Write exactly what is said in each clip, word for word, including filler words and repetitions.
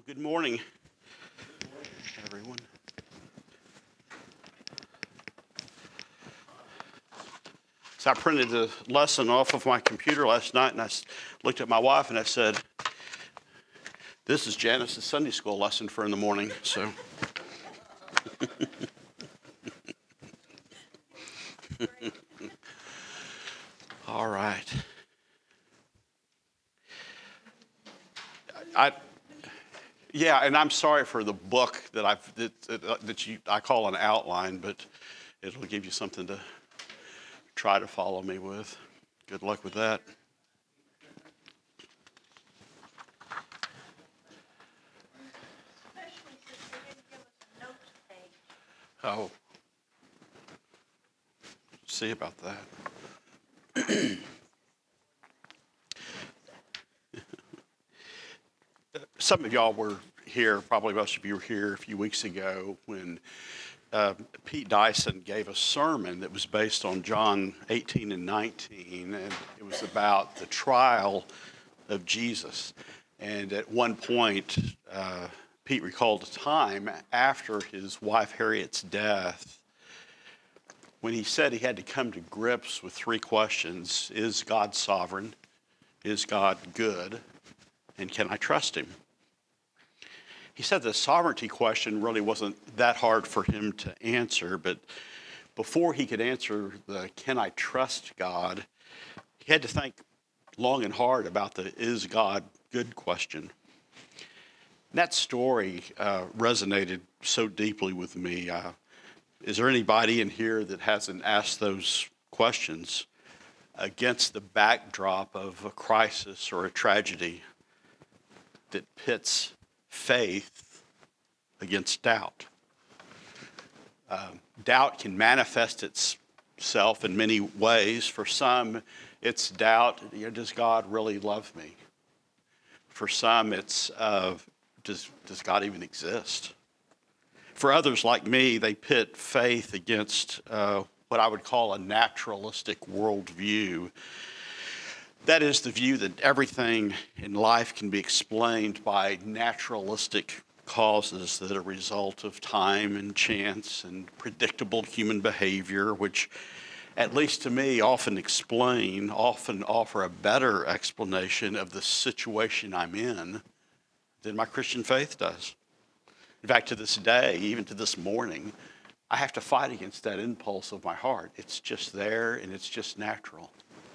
Well, good morning, everyone. So I printed the lesson off of my computer last night, and I looked at my wife and I said, "This is Janice's Sunday school lesson for in the morning." So, all right. I, yeah, and I'm sorry for the book that I've that, that, that you I call an outline, but it'll give you something to try to follow me with. Good luck with that. Especially since they didn't give us a notes page. Oh, see about that. Some of y'all were here, probably most of you were here a few weeks ago when uh, Pete Dyson gave a sermon that was based on John eighteen and nineteen, and it was about the trial of Jesus. And at one point, uh, Pete recalled a time after his wife Harriet's death when he said he had to come to grips with three questions. Is God sovereign? Is God good? And can I trust him? He said the sovereignty question really wasn't that hard for him to answer, but before he could answer the can I trust God, he had to think long and hard about the is God good question. And that story uh, resonated so deeply with me. Uh, is there anybody in here that hasn't asked those questions against the backdrop of a crisis or a tragedy that pits faith against doubt? Um, doubt can manifest itself in many ways. For some, it's doubt, you know, does God really love me? For some, it's uh, does, does God even exist? For others like me, they pit faith against uh, what I would call a naturalistic worldview. That is the view that everything in life can be explained by naturalistic causes that are a result of time and chance and predictable human behavior, which, at least to me, often explain, often offer a better explanation of the situation I'm in than my Christian faith does. In fact, to this day, even to this morning, I have to fight against that impulse of my heart. It's just there and it's just natural.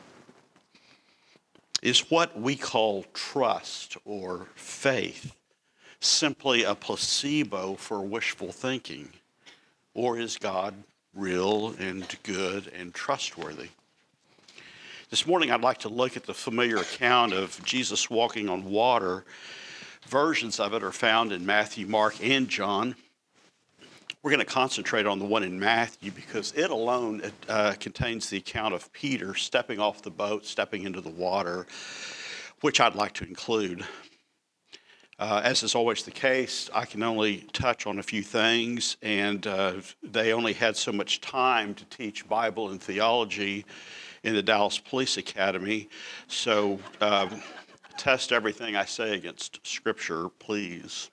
Is what we call trust or faith simply a placebo for wishful thinking? Or is God real and good and trustworthy? This morning I'd like to look at the familiar account of Jesus walking on water. Versions of it are found in Matthew, Mark, and John. We're going to concentrate on the one in Matthew because it alone uh, contains the account of Peter stepping off the boat, stepping into the water, which I'd like to include. Uh, as is always the case, I can only touch on a few things, and uh, they only had so much time to teach Bible and theology in the Dallas Police Academy. So um, test everything I say against Scripture, please.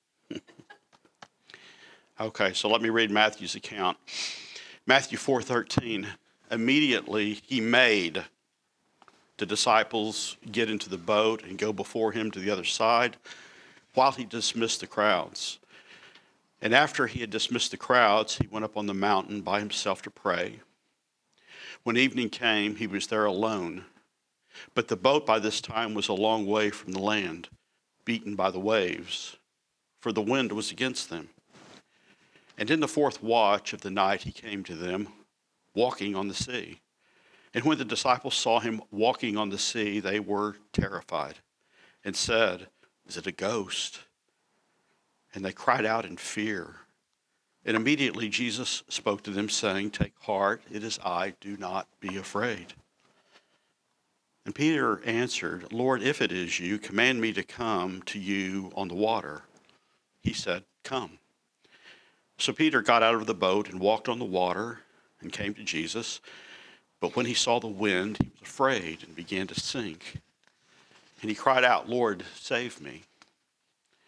Okay, so let me read Matthew's account. Matthew four thirteen. Immediately he made the disciples get into the boat and go before him to the other side while he dismissed the crowds. And after he had dismissed the crowds, he went up on the mountain by himself to pray. When evening came, he was there alone. But the boat by this time was a long way from the land, beaten by the waves, for the wind was against them. And in the fourth watch of the night he came to them, walking on the sea. And when the disciples saw him walking on the sea, they were terrified and said, "Is it a ghost?" And they cried out in fear. And immediately Jesus spoke to them, saying, "Take heart, it is I, do not be afraid." And Peter answered, "Lord, if it is you, command me to come to you on the water." He said, "Come." So Peter got out of the boat and walked on the water and came to Jesus. But when he saw the wind, he was afraid and began to sink. And he cried out, "Lord, save me."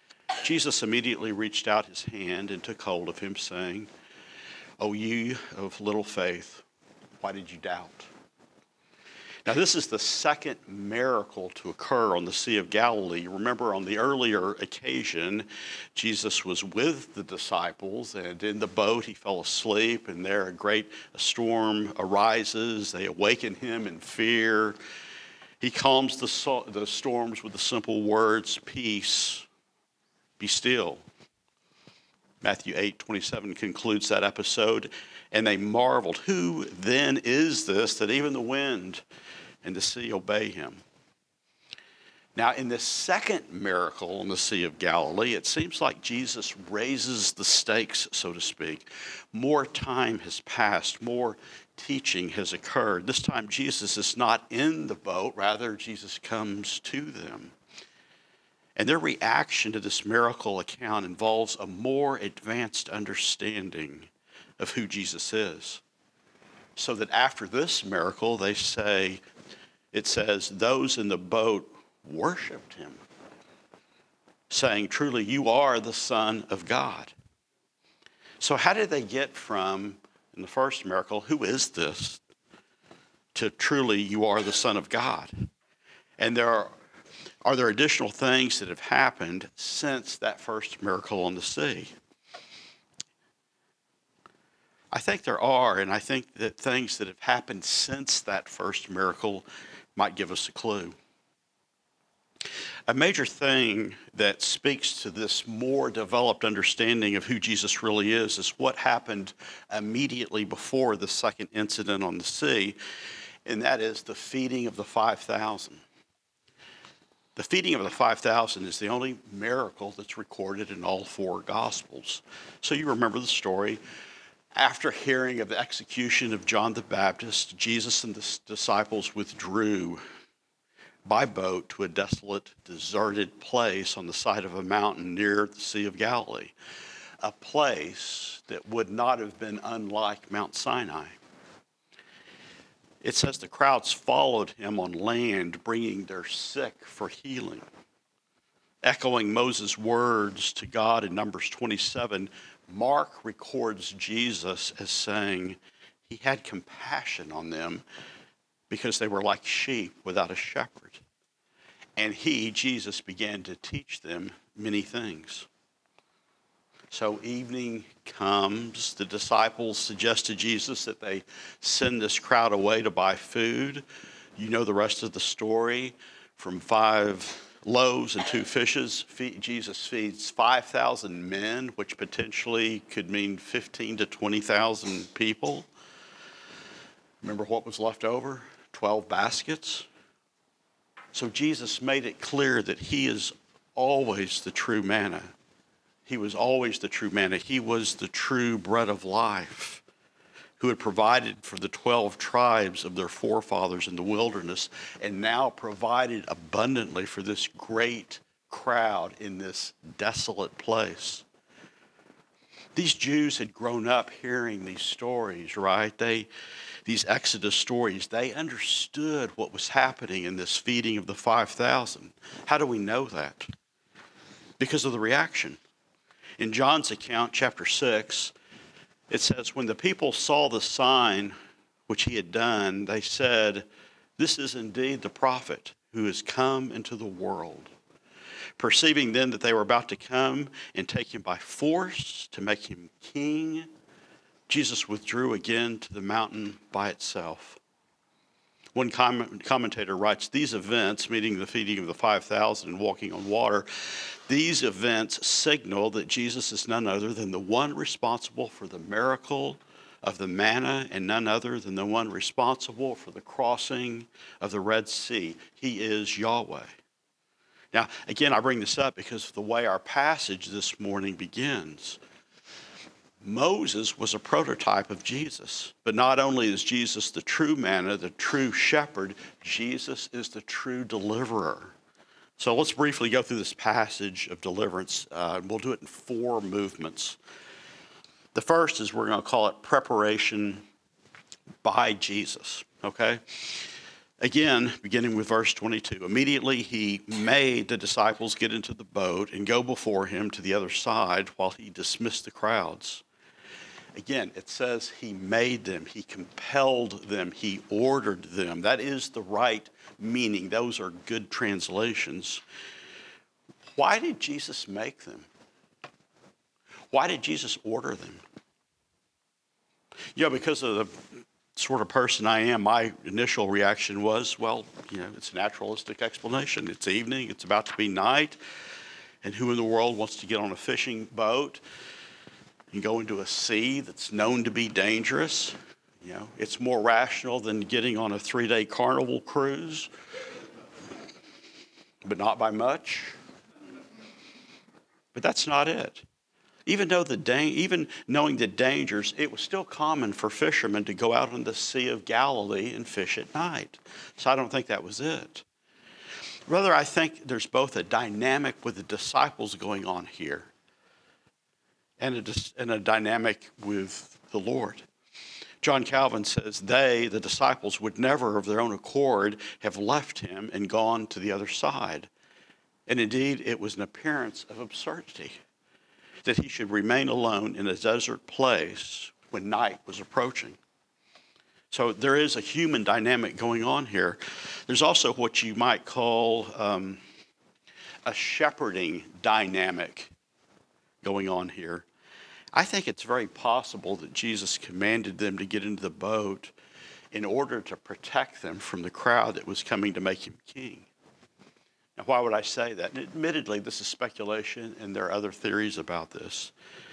Jesus immediately reached out his hand and took hold of him, saying, "O ye of little faith, why did you doubt?" Now, this is the second miracle to occur on the Sea of Galilee. Remember, on the earlier occasion, Jesus was with the disciples, and in the boat he fell asleep, and there a great storm arises. They awaken him in fear. He calms the, so- the storms with the simple words, "Peace, be still." Matthew eight twenty-seven concludes that episode, and they marveled, "Who then is this that even the wind and the sea obey him?" Now, in this second miracle on the Sea of Galilee, it seems like Jesus raises the stakes, so to speak. More time has passed, more teaching has occurred. This time, Jesus is not in the boat, rather, Jesus comes to them. And their reaction to this miracle account involves a more advanced understanding of who Jesus is. So that after this miracle, they say, it says, those in the boat worshiped him, saying, "Truly, you are the Son of God." So how did they get from, in the first miracle, "Who is this?" to "Truly, you are the Son of God"? And there are, are there additional things that have happened since that first miracle on the sea? I think there are, and I think that things that have happened since that first miracle might give us a clue. A major thing that speaks to this more developed understanding of who Jesus really is is what happened immediately before the second incident on the sea, and that is the feeding of the five thousand. The feeding of the five thousand is the only miracle that's recorded in all four Gospels. So you remember the story. After hearing of the execution of John the Baptist, Jesus and the disciples withdrew by boat to a desolate, deserted place on the side of a mountain near the Sea of Galilee, a place that would not have been unlike Mount Sinai. It says the crowds followed him on land, bringing their sick for healing. Echoing Moses' words to God in Numbers twenty-seven, Mark records Jesus as saying he had compassion on them because they were like sheep without a shepherd. And he, Jesus, began to teach them many things. So evening comes. The disciples suggest to Jesus that they send this crowd away to buy food. You know the rest of the story. From five loaves and two fishes, Jesus feeds five thousand men, which potentially could mean fifteen to twenty thousand people. Remember what was left over? twelve baskets. So Jesus made it clear that he is always the true manna. He was always the true manna. He was the true bread of life who had provided for the twelve tribes of their forefathers in the wilderness and now provided abundantly for this great crowd in this desolate place. These Jews had grown up hearing these stories, right? They, these Exodus stories, they understood what was happening in this feeding of the five thousand. How do we know that? Because of the reaction. In John's account, chapter six, it says, when the people saw the sign which he had done, they said, "This is indeed the prophet who has come into the world." Perceiving then that they were about to come and take him by force to make him king, Jesus withdrew again to the mountain by itself. One commentator writes, these events, meaning the feeding of the five thousand and walking on water, these events signal that Jesus is none other than the one responsible for the miracle of the manna and none other than the one responsible for the crossing of the Red Sea. He is Yahweh. Now, again, I bring this up because of the way our passage this morning begins. Moses was a prototype of Jesus, but not only is Jesus the true manna, the true shepherd, Jesus is the true deliverer. So let's briefly go through this passage of deliverance. Uh, we'll do it in four movements. The first is we're going to call it preparation by Jesus, okay? Again, beginning with verse twenty-two, immediately he made the disciples get into the boat and go before him to the other side while he dismissed the crowds. Again, it says he made them, he compelled them, he ordered them. That is the right meaning. Those are good translations. Why did Jesus make them? Why did Jesus order them? You know, because of the sort of person I am, my initial reaction was, well, you know, it's a naturalistic explanation. It's evening, it's about to be night, and who in the world wants to get on a fishing boat and go into a sea that's known to be dangerous? You know, it's more rational than getting on a three-day Carnival cruise, but not by much. But that's not it. Even though the da- even knowing the dangers, it was still common for fishermen to go out on the Sea of Galilee and fish at night. So I don't think that was it. Rather, I think there's both a dynamic with the disciples going on here and a, and a dynamic with the Lord. John Calvin says they, the disciples, would never of their own accord have left him and gone to the other side. And indeed, it was an appearance of absurdity that he should remain alone in a desert place when night was approaching. So there is a human dynamic going on here. There's also what you might call um, a shepherding dynamic going on here. I think it's very possible that Jesus commanded them to get into the boat in order to protect them from the crowd that was coming to make him king. Now, why would I say that? And admittedly, this is speculation, and there are other theories about this.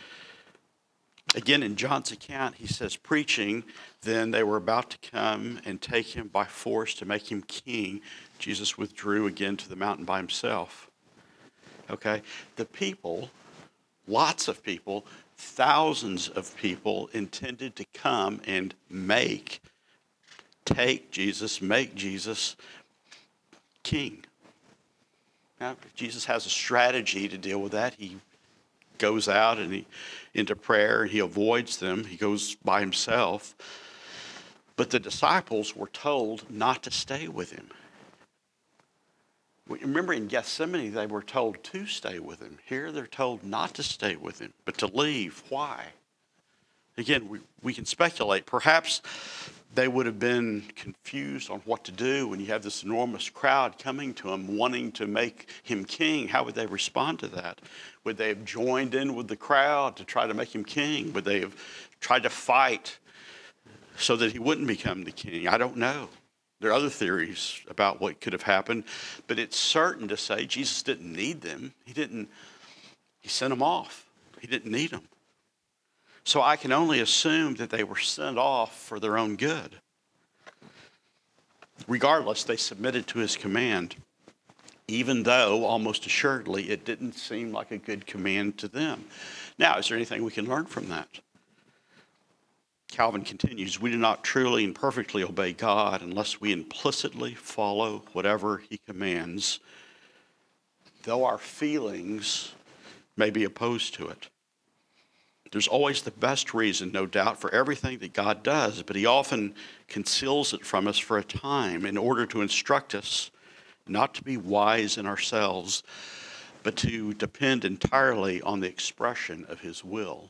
Again, in John's account, he says, preaching, then they were about to come and take him by force to make him king. Jesus withdrew again to the mountain by himself. Okay? The people, lots of people, thousands of people intended to come and make, take Jesus, make Jesus king. Now, Jesus has a strategy to deal with that. He goes out and he into prayer and he avoids them. He goes by himself. But the disciples were told not to stay with him. Remember in Gethsemane, they were told to stay with him. Here they're told not to stay with him, but to leave. Why? Again, we, we can speculate. Perhaps they would have been confused on what to do when you have this enormous crowd coming to him, wanting to make him king. How would they respond to that? Would they have joined in with the crowd to try to make him king? Would they have tried to fight so that he wouldn't become the king? I don't know. There are other theories about what could have happened, but it's certain to say Jesus didn't need them. He didn't, he sent them off. He didn't need them. So I can only assume that they were sent off for their own good. Regardless, they submitted to his command, even though almost assuredly it didn't seem like a good command to them. Now, is there anything we can learn from that? Calvin continues, we do not truly and perfectly obey God unless we implicitly follow whatever he commands, though our feelings may be opposed to it. There's always the best reason, no doubt, for everything that God does, but he often conceals it from us for a time in order to instruct us not to be wise in ourselves, but to depend entirely on the expression of his will.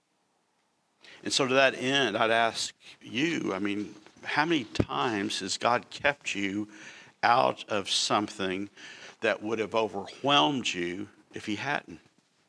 And so to that end, I'd ask you, I mean, how many times has God kept you out of something that would have overwhelmed you if he hadn't?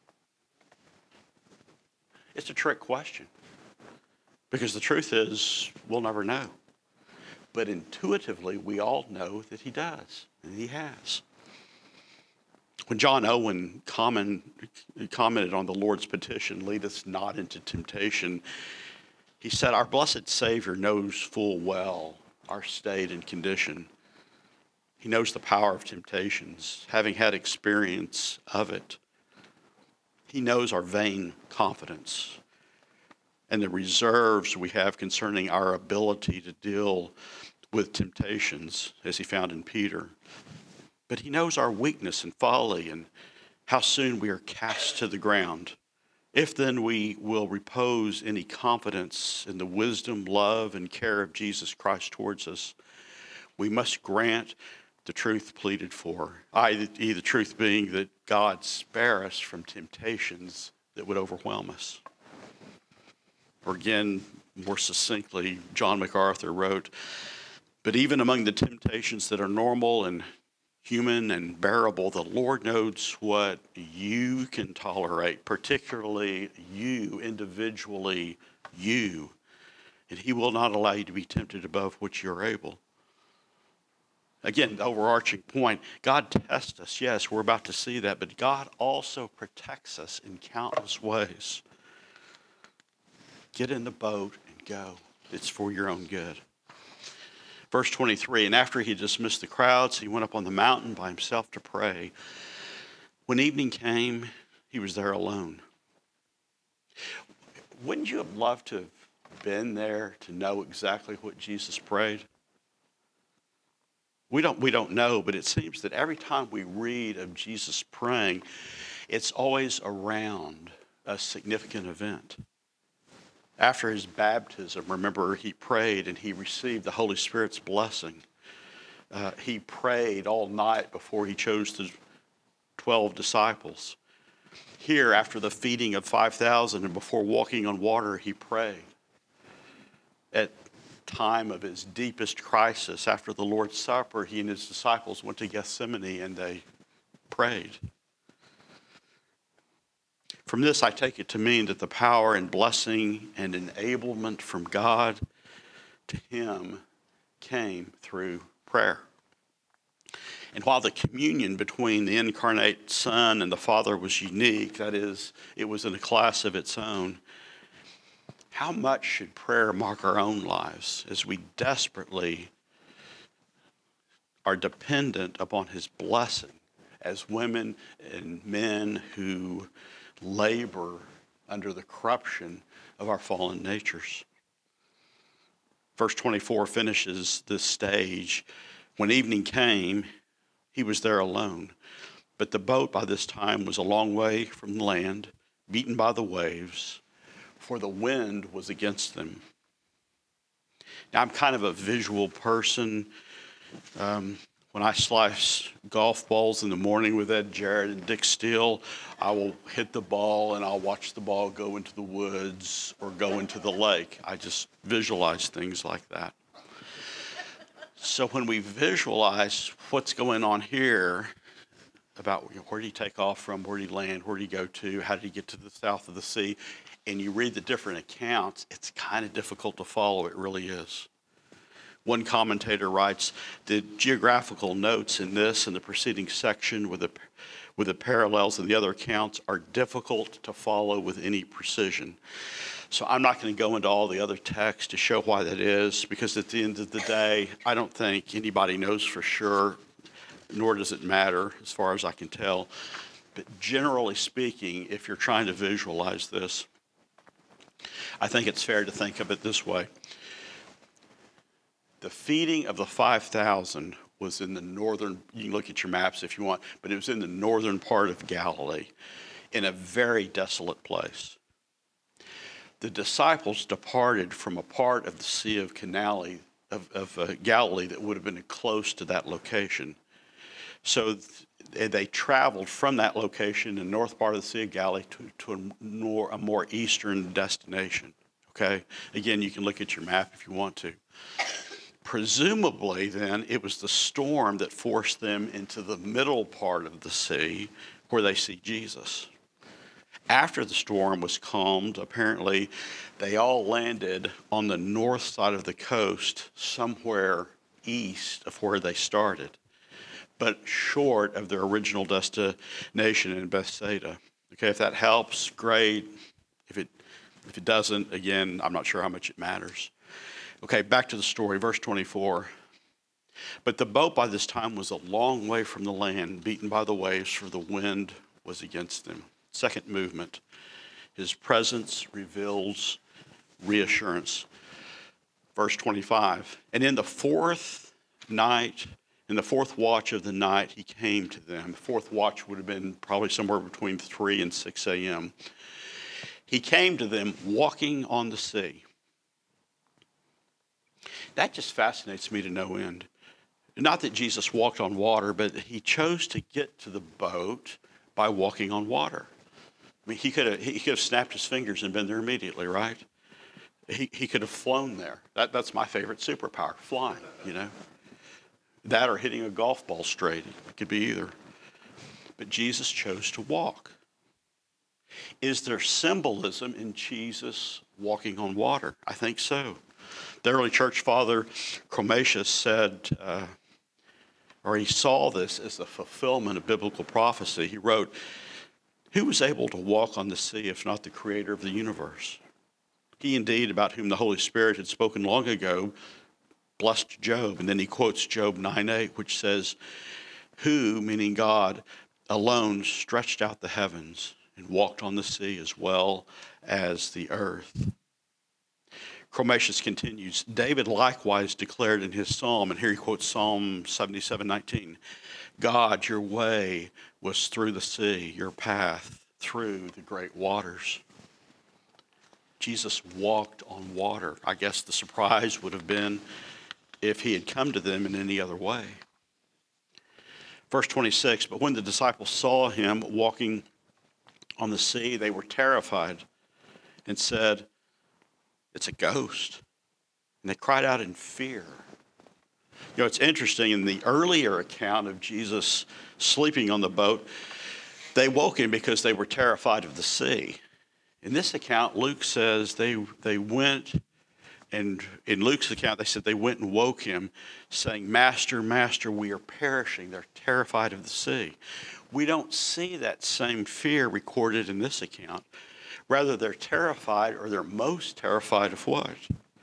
It's a trick question, because the truth is we'll never know. But intuitively, we all know that he does, and he has. When John Owen comment, commented on the Lord's petition, lead us not into temptation, he said, our blessed Savior knows full well our state and condition. He knows the power of temptations, having had experience of it. He knows our vain confidence and the reserves we have concerning our ability to deal with temptations, as he found in Peter. But he knows our weakness and folly and how soon we are cast to the ground. If then we will repose any confidence in the wisdom, love, and care of Jesus Christ towards us, We must grant the truth pleaded for, that is, the truth being that God spare us from temptations that would overwhelm us. Or again, more succinctly, John MacArthur wrote, "But even among the temptations that are normal and human and bearable, the Lord knows what you can tolerate, particularly you, individually, you. And he will not allow you to be tempted above which you're able." Again, the overarching point, God tests us. Yes, we're about to see that, but God also protects us in countless ways. Get in the boat and go. It's for your own good. Verse twenty-three, and after he dismissed the crowds, he went up on the mountain by himself to pray. When evening came, he was there alone. Wouldn't you have loved to have been there to know exactly what Jesus prayed? We don't, we don't know, but it seems that every time we read of Jesus praying, it's always around a significant event. After his baptism, remember, he prayed and he received the Holy Spirit's blessing. Uh, he prayed all night before he chose the twelve disciples. Here, after the feeding of five thousand and before walking on water, he prayed. At time of his deepest crisis, after the Lord's Supper, he and his disciples went to Gethsemane and they prayed. From this, I take it to mean that the power and blessing and enablement from God to him came through prayer. And while the communion between the incarnate Son and the Father was unique, that is, it was in a class of its own, how much should prayer mark our own lives as we desperately are dependent upon his blessing as women and men who labor under the corruption of our fallen natures? Verse twenty-four finishes this stage. When evening came, he was there alone. But the boat by this time was a long way from the land, beaten by the waves, for the wind was against them. Now, I'm kind of a visual person. Um, when I slice golf balls in the morning with Ed Jarrett and Dick Steele, I will hit the ball and I'll watch the ball go into the woods or go into the lake. I just visualize things like that. So when we visualize what's going on here, about where did he take off from, where did he land, where did he go to, how did he get to the south of the sea, and you read the different accounts, it's kind of difficult to follow. It really is. One commentator writes, the geographical notes in this and the preceding section with the, with the parallels in the other accounts are difficult to follow with any precision. So I'm not going to go into all the other text to show why that is, because at the end of the day, I don't think anybody knows for sure, nor does it matter as far as I can tell. But generally speaking, if you're trying to visualize this, I think it's fair to think of it this way. The feeding of the five thousand was in the northern, you can look at your maps if you want, but it was in the northern part of Galilee, in a very desolate place. The disciples departed from a part of the Sea of, Canali, of, of uh, Galilee that would have been close to that location. So th- they traveled from that location in the north part of the Sea of Galilee to, to a, more, a more eastern destination. Okay? Again, you can look at your map if you want to. Presumably, then, it was the storm that forced them into the middle part of the sea where they see Jesus. After the storm was calmed, apparently, they all landed on the north side of the coast, somewhere east of where they started, but short of their original destination in Bethsaida. Okay, if that helps, great. If it if it doesn't, again, I'm not sure how much it matters. Okay, back to the story, verse twenty-four. But the boat by this time was a long way from the land, beaten by the waves, for the wind was against them. Second movement, his presence reveals reassurance. Verse twenty-five, and in the fourth night, in the fourth watch of the night, he came to them. The fourth watch would have been probably somewhere between three and six a.m. He came to them walking on the sea. That just fascinates me to no end. Not that Jesus walked on water, but he chose to get to the boat by walking on water. I mean, he could have he could have snapped his fingers and been there immediately, right? He he could have flown there. That that's my favorite superpower, flying. You know, that or hitting a golf ball straight. It could be either. But Jesus chose to walk. Is there symbolism in Jesus walking on water? I think so. The early church father Chromatius said, uh, or he saw this as the fulfillment of biblical prophecy. He wrote, "Who was able to walk on the sea if not the creator of the universe? He indeed, about whom the Holy Spirit had spoken long ago, blessed Job." And then he quotes Job nine eight, which says, "Who," meaning God, "alone stretched out the heavens and walked on the sea as well as the earth." Chromatius continues, "David likewise declared in his psalm," and here he quotes Psalm seventy-seven nineteen, "God, your way was through the sea, your path through the great waters." Jesus walked on water. I guess the surprise would have been if he had come to them in any other way. Verse twenty-six, "But when the disciples saw him walking on the sea, they were terrified and said, 'It's a ghost.' And they cried out in fear." You know, it's interesting, in the earlier account of Jesus sleeping on the boat, they woke him because they were terrified of the sea. In this account, Luke says they they went, and in Luke's account, they said they went and woke him, saying, "Master, Master, we are perishing." They're terrified of the sea. We don't see that same fear recorded in this account. Rather, they're terrified, or they're most terrified of what?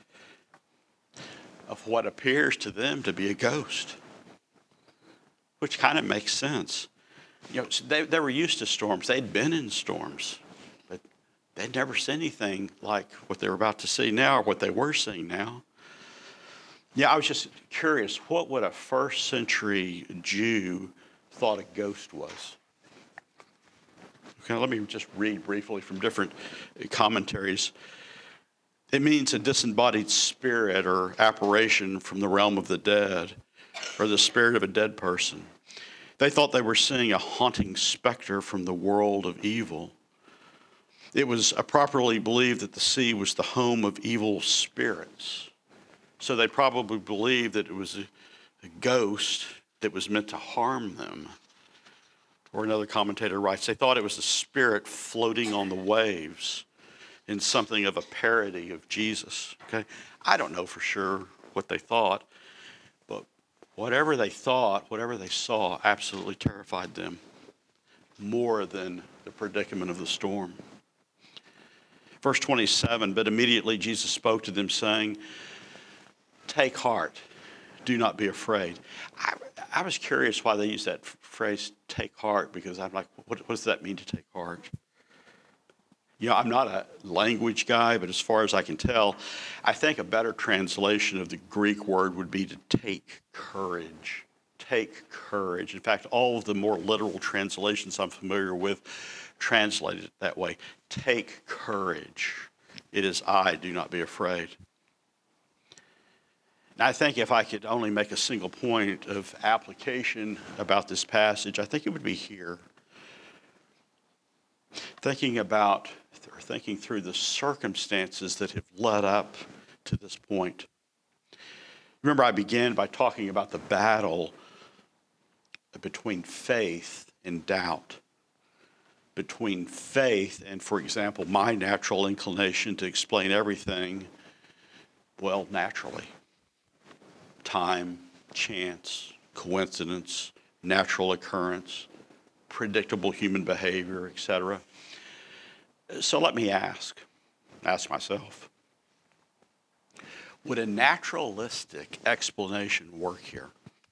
Of what appears to them to be a ghost, which kind of makes sense. You know, they, they were used to storms. They'd been in storms, but they'd never seen anything like what they were about to see now, or what they were seeing now. Yeah, I was just curious, what would a first century Jew thought a ghost was? Okay, let me just read briefly from different commentaries. It means a disembodied spirit or apparition from the realm of the dead, or the spirit of a dead person. They thought they were seeing a haunting specter from the world of evil. It was properly believed that the sea was the home of evil spirits. So they probably believed that it was a, a ghost that was meant to harm them. Or another commentator writes, they thought it was a spirit floating on the waves in something of a parody of Jesus. Okay, I don't know for sure what they thought, but whatever they thought, whatever they saw, absolutely terrified them more than the predicament of the storm. Verse twenty-seven, "But immediately Jesus spoke to them, saying, 'Take heart, do not be afraid.'" I, I was curious why they use that phrase, "take heart," because I'm like, what, what does that mean to take heart? You know, I'm not a language guy, but as far as I can tell, I think a better translation of the Greek word would be to take courage. Take courage. In fact, all of the more literal translations I'm familiar with translate it that way. Take courage. It is I, do not be afraid. And I think if I could only make a single point of application about this passage, I think it would be here. Thinking about, or thinking through the circumstances that have led up to this point. Remember, I began by talking about the battle between faith and doubt. Between faith and, for example, my natural inclination to explain everything, well, naturally. Time, chance, coincidence, natural occurrence, predictable human behavior, et cetera. So let me ask, ask myself, would a naturalistic explanation work here?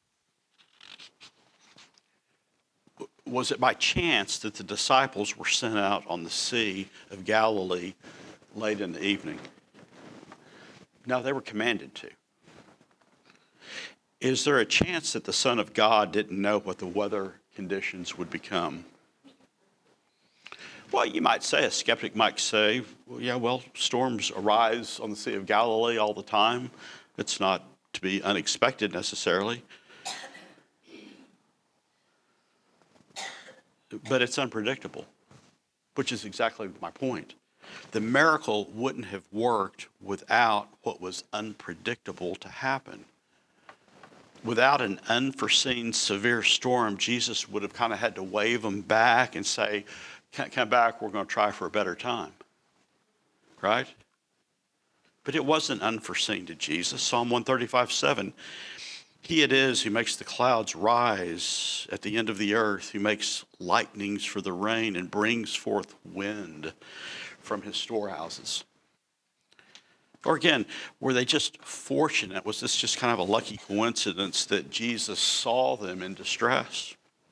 Was it by chance that the disciples were sent out on the Sea of Galilee late in the evening? No, they were commanded to. Is there a chance that the Son of God didn't know what the weather conditions would become? Well, you might say, a skeptic might say, well, yeah, well, storms arise on the Sea of Galilee all the time. It's not to be unexpected necessarily. but it's unpredictable, which is exactly my point. The miracle wouldn't have worked without what was unpredictable to happen. Without an unforeseen severe storm, Jesus would have kind of had to wave them back and say, come back, we're going to try for a better time. Right? But it wasn't unforeseen to Jesus. Psalm one thirty-five, seven. He it is who makes the clouds rise at the end of the earth, who makes lightnings for the rain and brings forth wind from his storehouses. Or again, were they just fortunate? Was this just kind of a lucky coincidence that Jesus saw them in distress?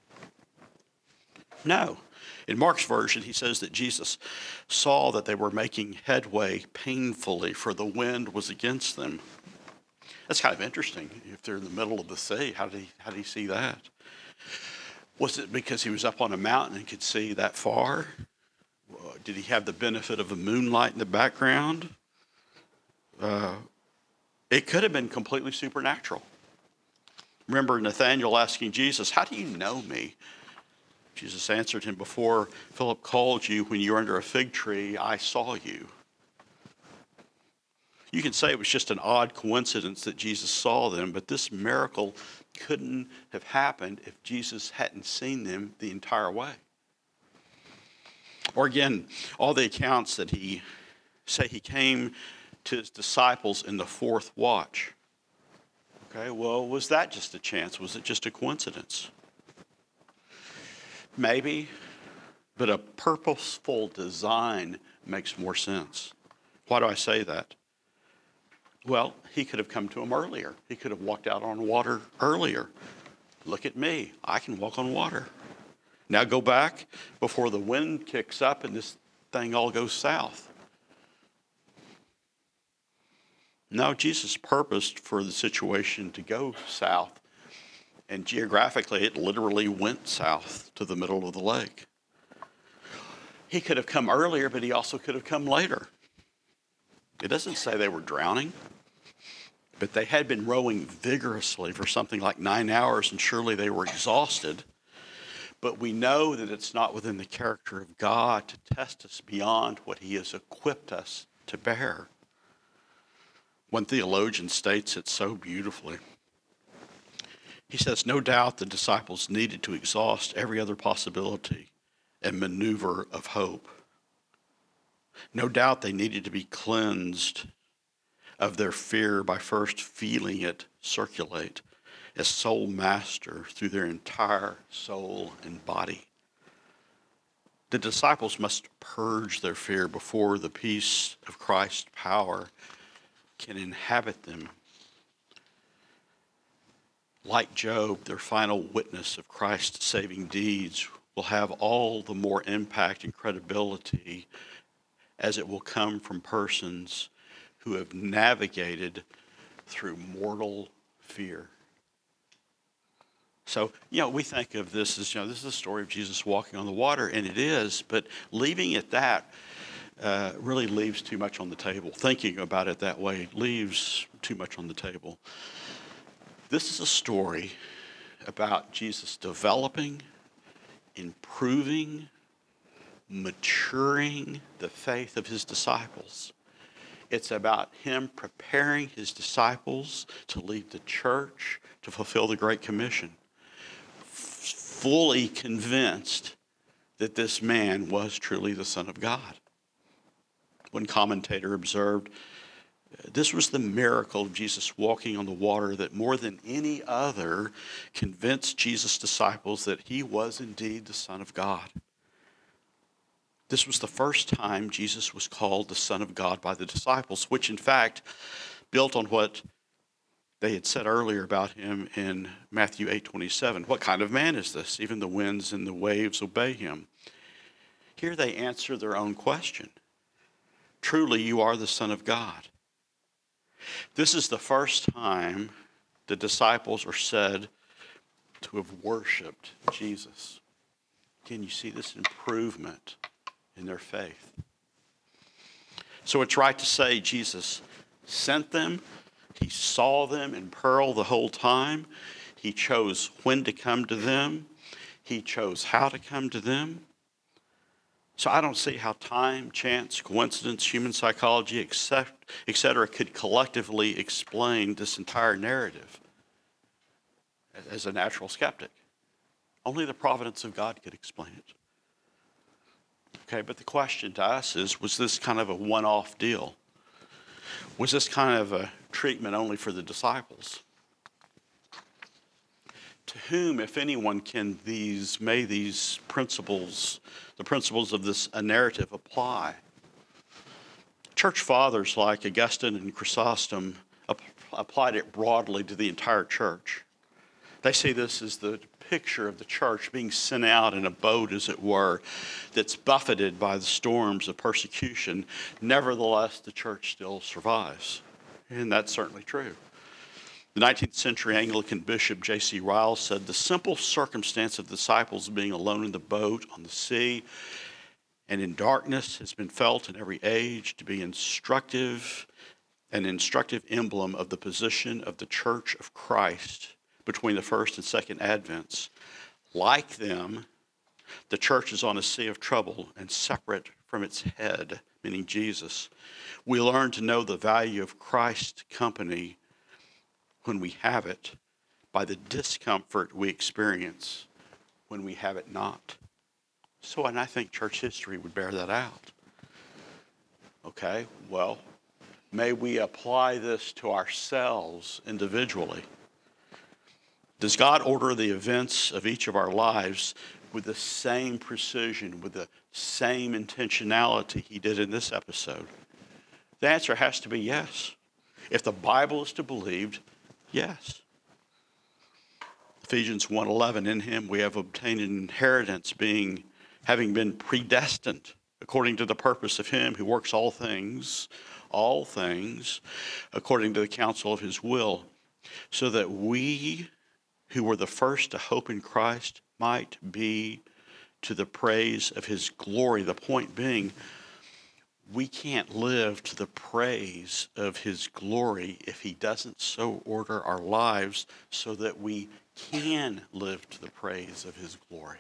No. In Mark's version, he says that Jesus saw that they were making headway painfully, for the wind was against them. That's kind of interesting. If they're in the middle of the sea, how did he, how did he see that? Was it because he was up on a mountain and could see that far? Did he have the benefit of a moonlight in the background? Uh, it could have been completely supernatural. Remember Nathanael asking Jesus, how do you know me? Jesus answered him, before Philip called you, when you were under a fig tree, I saw you. You can say it was just an odd coincidence that Jesus saw them, but this miracle couldn't have happened if Jesus hadn't seen them the entire way. Or again, all the accounts that he say he came to his disciples in the fourth watch. Okay, well, was that just a chance? Was it just a coincidence? Maybe, but a purposeful design makes more sense. Why do I say that? Well, he could have come to him earlier. He could have walked out on water earlier. Look at me. I can walk on water. Now go back before the wind kicks up and this thing all goes south. No, Jesus purposed for the situation to go south. And geographically, it literally went south to the middle of the lake. He could have come earlier, but he also could have come later. It doesn't say they were drowning, but they had been rowing vigorously for something like nine hours, and surely they were exhausted. But we know that it's not within the character of God to test us beyond what he has equipped us to bear. One theologian states it so beautifully. He says, no doubt the disciples needed to exhaust every other possibility and maneuver of hope. No doubt they needed to be cleansed of their fear by first feeling it circulate as soul master through their entire soul and body. The disciples must purge their fear before the peace of Christ's power can inhabit them. Like Job, their final witness of Christ's saving deeds will have all the more impact and credibility as it will come from persons who have navigated through mortal fear. So, you know, we think of this as, you know, this is a story of Jesus walking on the water, and it is, but leaving it that uh, really leaves too much on the table. Thinking about it that way leaves too much on the table. This is a story about Jesus developing, improving, maturing the faith of his disciples. It's about him preparing his disciples to lead the church, to fulfill the Great Commission, fully convinced that this man was truly the Son of God. One commentator observed, this was the miracle of Jesus walking on the water that more than any other convinced Jesus' disciples that he was indeed the Son of God. This was the first time Jesus was called the Son of God by the disciples, which in fact built on what they had said earlier about him in Matthew eight twenty-seven. What kind of man is this? Even the winds and the waves obey him. Here they answer their own question. Truly, you are the Son of God. This is the first time the disciples are said to have worshiped Jesus. Can you see this improvement in their faith? So it's right to say Jesus sent them. He saw them in peril the whole time. He chose when to come to them. He chose how to come to them. So I don't see how time, chance, coincidence, human psychology, et cetera, could collectively explain this entire narrative as a natural skeptic. Only the providence of God could explain it. Okay, but the question to us is, was this kind of a one-off deal? Was this kind of a treatment only for the disciples? To whom, if anyone, can these, may these principles, the principles of this narrative apply? Church fathers like Augustine and Chrysostom ap- applied it broadly to the entire church. They see this as the picture of the church being sent out in a boat, as it were, that's buffeted by the storms of persecution. Nevertheless, the church still survives. And that's certainly true. The nineteenth century Anglican bishop J C Ryle said, the simple circumstance of the disciples being alone in the boat on the sea and in darkness has been felt in every age to be instructive, an instructive emblem of the position of the Church of Christ between the first and second advents. Like them, the church is on a sea of trouble and separate from its head, meaning Jesus. We learn to know the value of Christ's company when we have it by the discomfort we experience when we have it not. So, and I think church history would bear that out. Okay, well, may we apply this to ourselves individually. Does God order the events of each of our lives with the same precision, with the same intentionality he did in this episode? The answer has to be yes. If the Bible is to be believed, yes. Ephesians one eleven, in him we have obtained an inheritance, being having been predestined according to the purpose of him who works all things, all things, according to the counsel of his will, so that we who were the first to hope in Christ might be to the praise of his glory. The point being, we can't live to the praise of his glory if he doesn't so order our lives so that we can live to the praise of his glory.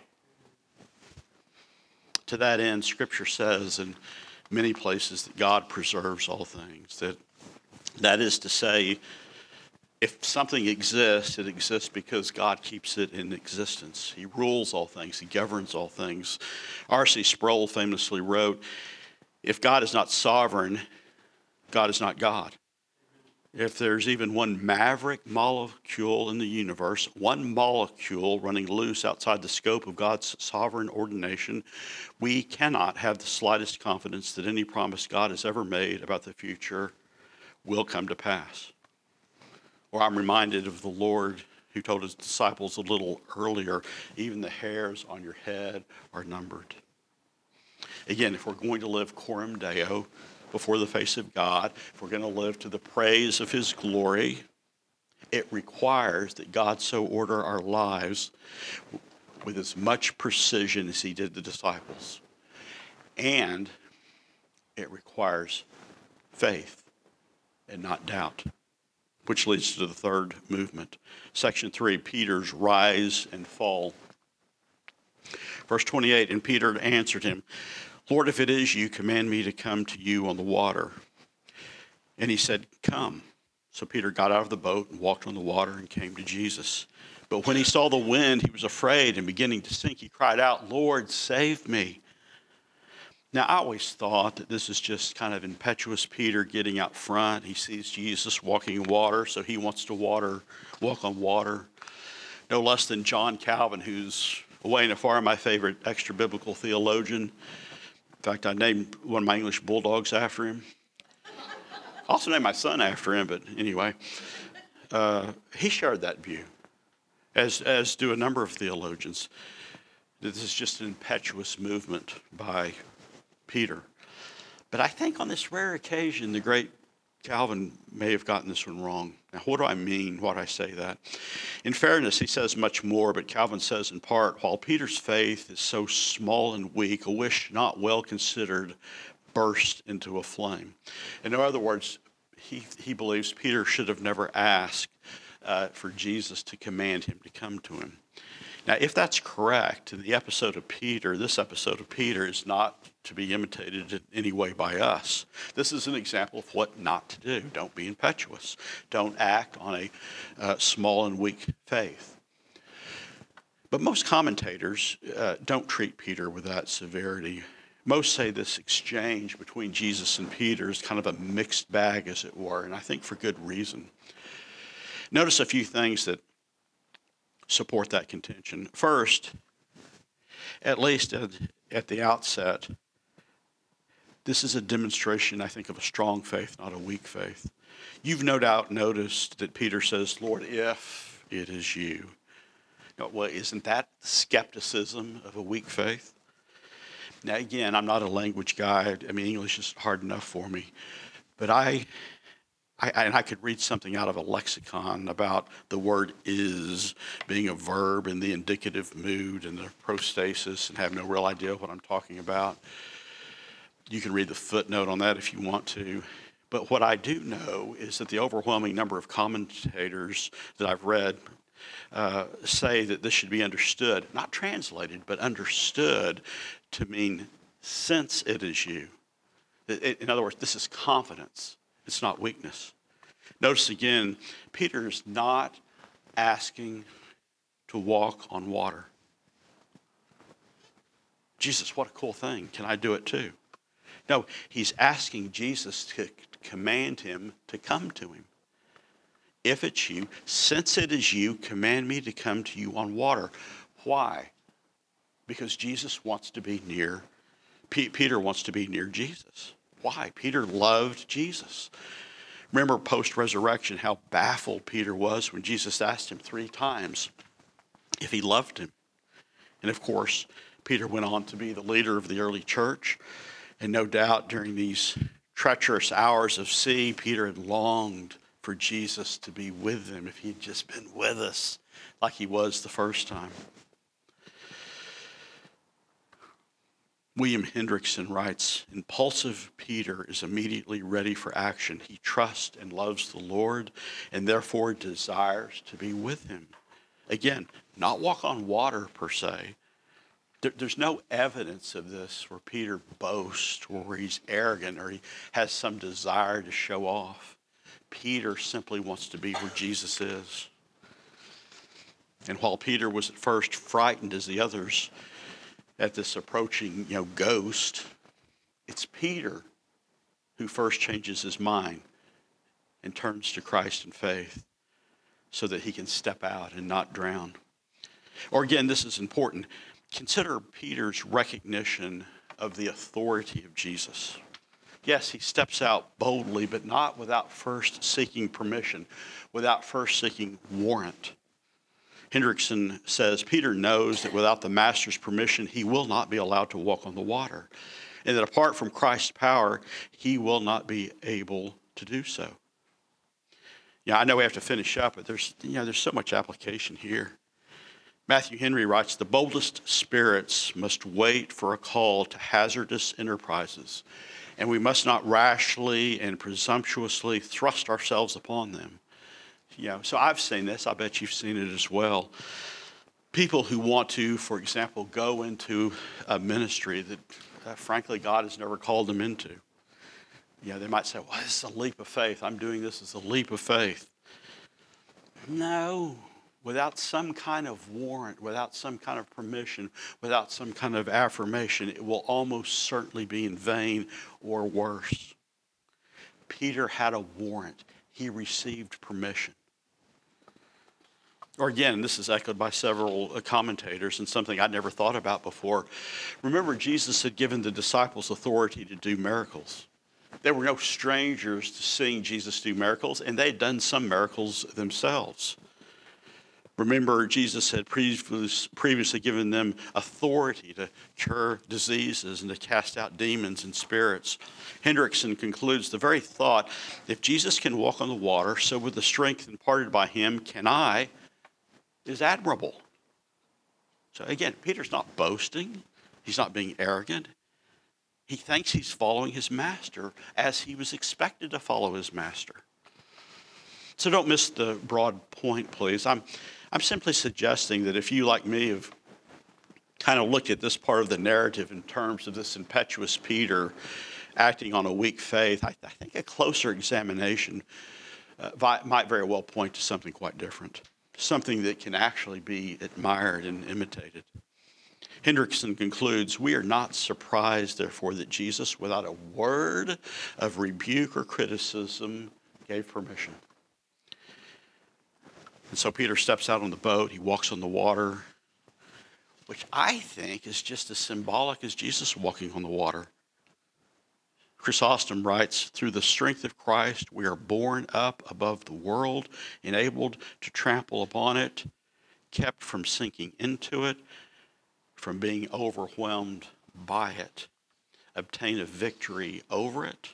To that end, Scripture says in many places that God preserves all things. That, that is to say, if something exists, it exists because God keeps it in existence. He rules all things. He governs all things. R C Sproul famously wrote, if God is not sovereign, God is not God. If there's even one maverick molecule in the universe, one molecule running loose outside the scope of God's sovereign ordination, we cannot have the slightest confidence that any promise God has ever made about the future will come to pass. Or I'm reminded of the Lord who told his disciples a little earlier, even the hairs on your head are numbered. Again, if we're going to live coram Deo before the face of God, if we're going to live to the praise of his glory, it requires that God so order our lives with as much precision as he did the disciples. And it requires faith and not doubt. Which leads to the third movement. Section three, Peter's rise and fall. Verse twenty-eight, and Peter answered him, Lord, if it is you, command me to come to you on the water. And he said, come. So Peter got out of the boat and walked on the water and came to Jesus. But when he saw the wind, he was afraid, and beginning to sink, he cried out, Lord, save me. Now, I always thought that this is just kind of impetuous Peter getting out front. He sees Jesus walking in water, so he wants to water, walk on water. No less than John Calvin, who's away and afar my favorite extra-biblical theologian. In fact, I named one of my English bulldogs after him. I also named my son after him, but anyway. Uh, he shared that view, as, as do a number of theologians. This is just an impetuous movement by Peter. But I think on this rare occasion, the great Calvin may have gotten this one wrong. Now, what do I mean when I say that? In fairness, he says much more, but Calvin says in part, while Peter's faith is so small and weak, a wish not well considered burst into a flame. In other words, he, he believes Peter should have never asked uh, for Jesus to command him to come to him. Now, if that's correct, in the episode of Peter, this episode of Peter is not to be imitated in any way by us. This is an example of what not to do. Don't be impetuous. Don't act on a uh, small and weak faith. But most commentators uh, don't treat Peter with that severity. Most say this exchange between Jesus and Peter is kind of a mixed bag, as it were, and I think for good reason. Notice a few things that support that contention. First, at least at, at the outset, this is a demonstration, I think, of a strong faith, not a weak faith. You've no doubt noticed that Peter says, Lord, if it is you. Now, well, isn't that skepticism of a weak faith? Now, again, I'm not a language guy. I mean, English is hard enough for me. But I, I, and I could read something out of a lexicon about the word is being a verb in the indicative mood and the prostasis and have no real idea what I'm talking about. You can read the footnote on that if you want to. But what I do know is that the overwhelming number of commentators that I've read uh, say that this should be understood, not translated, but understood to mean since it is you. In other words, this is confidence. It's not weakness. Notice again, Peter is not asking to walk on water. Jesus, what a cool thing. Can I do it too? No, he's asking Jesus to command him to come to him. If it's you, since it is you, command me to come to you on water. Why? Because Jesus wants to be near, P- Peter wants to be near Jesus. Why? Peter loved Jesus. Remember post-resurrection how baffled Peter was when Jesus asked him three times if he loved him. And of course, Peter went on to be the leader of the early church. And no doubt during these treacherous hours of sea, Peter had longed for Jesus to be with them if he had just been with us like he was the first time. William Hendrickson writes, impulsive Peter is immediately ready for action. He trusts and loves the Lord and therefore desires to be with him. Again, not walk on water per se. There, there's no evidence of this where Peter boasts or where he's arrogant or he has some desire to show off. Peter simply wants to be where Jesus is. And while Peter was at first frightened as the others at this approaching, you know, ghost, it's Peter who first changes his mind and turns to Christ in faith so that he can step out and not drown. Or again, this is important. Consider Peter's recognition of the authority of Jesus. Yes, he steps out boldly, but not without first seeking permission, without first seeking warrant. Hendrickson says, Peter knows that without the master's permission, he will not be allowed to walk on the water, and that apart from Christ's power, he will not be able to do so. Yeah, I know we have to finish up, but there's, you know, there's so much application here. Matthew Henry writes, the boldest spirits must wait for a call to hazardous enterprises, and we must not rashly and presumptuously thrust ourselves upon them. You know, so I've seen this. I bet you've seen it as well. People who want to, for example, go into a ministry that, uh, frankly, God has never called them into. You know, they might say, well, this is a leap of faith. I'm doing this as a leap of faith. No. Without some kind of warrant, without some kind of permission, without some kind of affirmation, it will almost certainly be in vain or worse. Peter had a warrant. He received permission. Or again, this is echoed by several commentators and something I'd never thought about before. Remember, Jesus had given the disciples authority to do miracles. They were no strangers to seeing Jesus do miracles, and they had done some miracles themselves. Remember, Jesus had previously given them authority to cure diseases and to cast out demons and spirits. Hendrickson concludes, the very thought, if Jesus can walk on the water, so with the strength imparted by him can I, is admirable. So again, Peter's not boasting. He's not being arrogant. He thinks he's following his master as he was expected to follow his master. So don't miss the broad point, please. I'm I'm simply suggesting that if you, like me, have kind of looked at this part of the narrative in terms of this impetuous Peter acting on a weak faith, I, I think a closer examination uh, vi- might very well point to something quite different, something that can actually be admired and imitated. Hendrickson concludes, we are not surprised, therefore, that Jesus, without a word of rebuke or criticism, gave permission. And so Peter steps out on the boat, he walks on the water, which I think is just as symbolic as Jesus walking on the water. Chrysostom writes, through the strength of Christ, we are borne up above the world, enabled to trample upon it, kept from sinking into it, from being overwhelmed by it, obtain a victory over it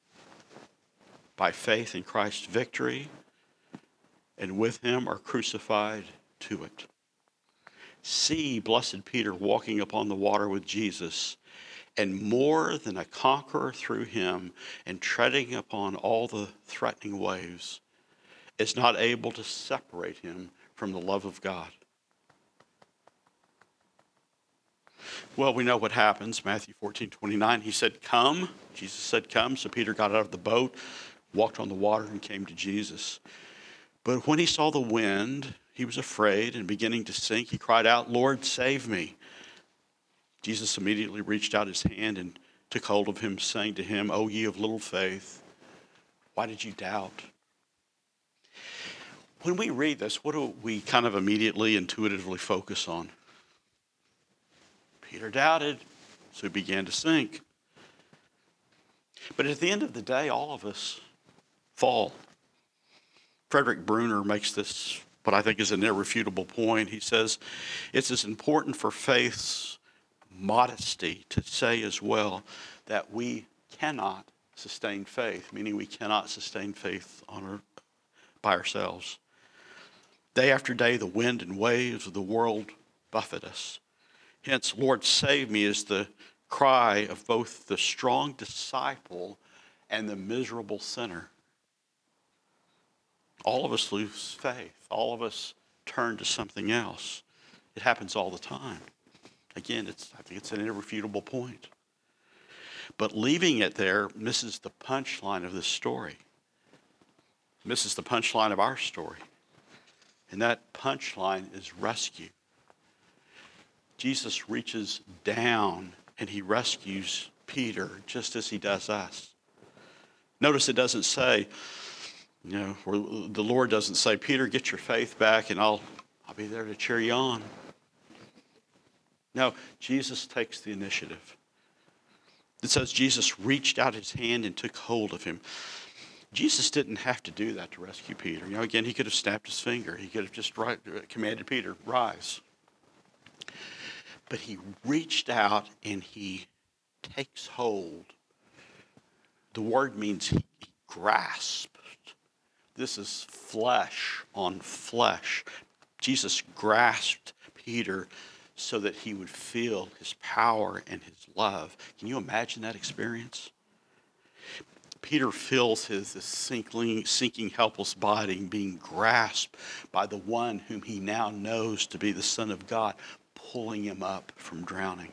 by faith in Christ's victory, and with him are crucified to it. See blessed Peter walking upon the water with Jesus, and more than a conqueror through him, and treading upon all the threatening waves, is not able to separate him from the love of God. Well, we know what happens. Matthew fourteen twenty-nine, he said, come. Jesus said, come. So Peter got out of the boat, walked on the water, and came to Jesus. But when he saw the wind, he was afraid, and beginning to sink, he cried out, Lord, save me. Jesus immediately reached out his hand and took hold of him, saying to him, O ye of little faith, why did you doubt? When we read this, what do we kind of immediately, intuitively focus on? Peter doubted, so he began to sink. But at the end of the day, all of us fall. Frederick Bruner makes this, what I think is an irrefutable point. He says, it's as important for faith's modesty to say as well that we cannot sustain faith, meaning we cannot sustain faith on our, by ourselves. Day after day, the wind and waves of the world buffet us. Hence, Lord, save me is the cry of both the strong disciple and the miserable sinner. All of us lose faith. All of us turn to something else. It happens all the time. Again, it's, I think it's an irrefutable point. But leaving it there misses the punchline of this story. Misses the punchline of our story. And that punchline is rescue. Jesus reaches down and he rescues Peter just as he does us. Notice it doesn't say, you know, the Lord doesn't say, Peter, get your faith back and I'll, I'll be there to cheer you on. No, Jesus takes the initiative. It says Jesus reached out his hand and took hold of him. Jesus didn't have to do that to rescue Peter. You know, again, he could have snapped his finger. He could have just right, commanded Peter, rise. But he reached out and he takes hold. The word means he, he grasped. This is flesh on flesh. Jesus grasped Peter so that he would feel his power and his love. Can you imagine that experience? Peter feels his, his sinking, sinking, helpless body being grasped by the one whom he now knows to be the Son of God, pulling him up from drowning.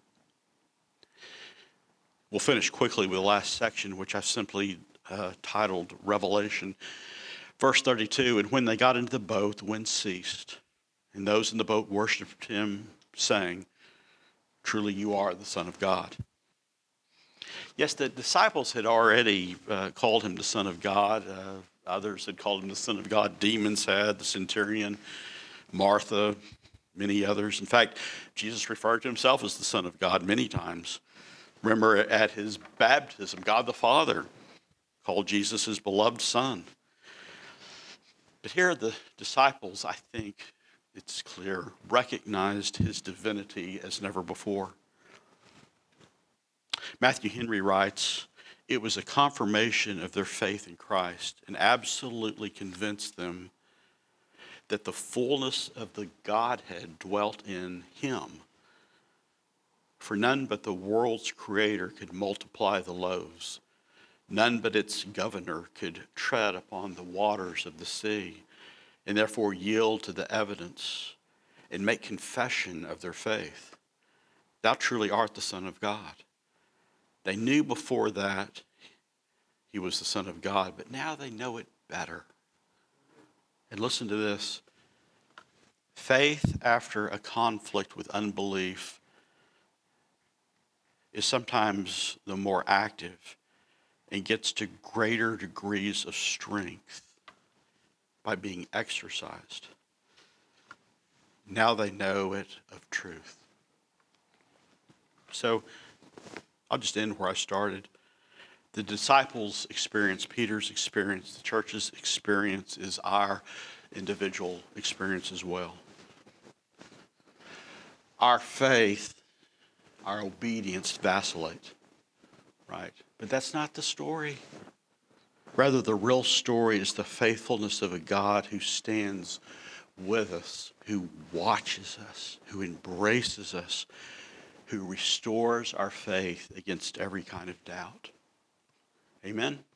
We'll finish quickly with the last section, which I simply uh, titled Revelation. Verse thirty-two, and when they got into the boat, the wind ceased, and those in the boat worshipped him, saying, truly you are the Son of God. Yes, the disciples had already uh, called him the Son of God. Uh, others had called him the Son of God. Demons had, the centurion, Martha, many others. In fact, Jesus referred to himself as the Son of God many times. Remember at his baptism, God the Father called Jesus his beloved Son. But here the disciples, I think it's clear, recognized his divinity as never before. Matthew Henry writes, it was a confirmation of their faith in Christ and absolutely convinced them that the fullness of the Godhead dwelt in him. For none but the world's creator could multiply the loaves. None but its governor could tread upon the waters of the sea. and therefore yield to the evidence and make confession of their faith. Thou truly art the Son of God. They knew before that he was the Son of God, but now they know it better. And listen to this. Faith after a conflict with unbelief is sometimes the more active and gets to greater degrees of strength by being exercised. Now they know it of truth. So I'll just end where I started. The disciples' experience, Peter's experience, the church's experience is our individual experience as well. Our faith, our obedience vacillate, right? But that's not the story. Rather, the real story is the faithfulness of a God who stands with us, who watches us, who embraces us, who restores our faith against every kind of doubt. Amen?